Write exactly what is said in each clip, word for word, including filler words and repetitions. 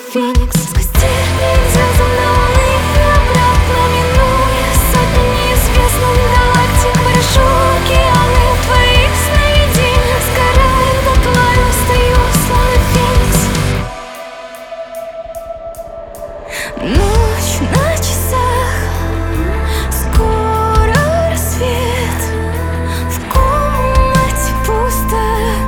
феникс. Сквозь тернии звезд на луны и обратно, минуя сотни неизвестных галактик. Выношу океаны твоих сновидений, сгораю дотла и устаю, словно феникс. Ночь на часах, скоро рассвет. В комнате пусто,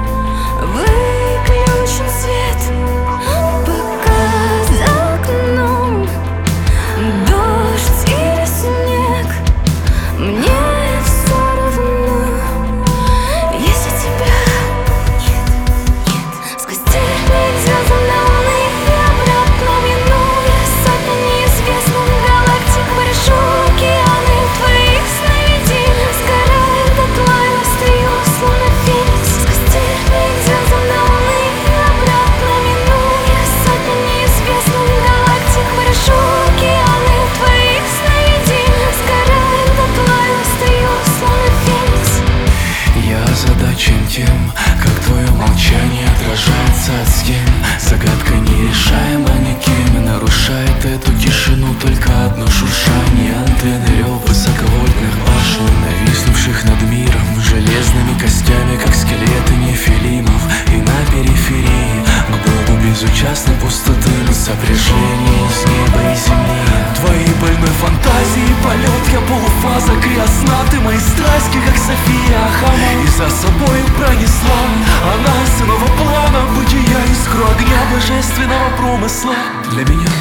выключен свет. Пока за окном дождь или снег, мне все равно, если тебя нет, нет. Сквозь тернии звезд на луны и обратно, минуя сотни неизвестных галактик. Выношу океаны твоих сновидений, сгораю дотла и устаю, словно феникс. Сквозь тернии звезд на луны и обратно, минуя сотни неизвестных галактик. Выношу океаны твоих сновидений, сгораю дотла и устаю, словно феникс. Я озадачен тем, как твое молчание отражается от стен. Загадка нерешаема никем, нарушает эту тишину только одно шуршание антенны, рев высоковольтных башен, нависнувших над миром железными костями, как скелеты нефилимов. И на периферии к богу безучастной пустоты на сопряжении с неба и земли. Твоей больной фантазии полет, я полуфаза криосна. Ты мои страсти, как София Ахама, и за собой пронесла она с иного плана бытия, искру огня божественного промысла. Для меня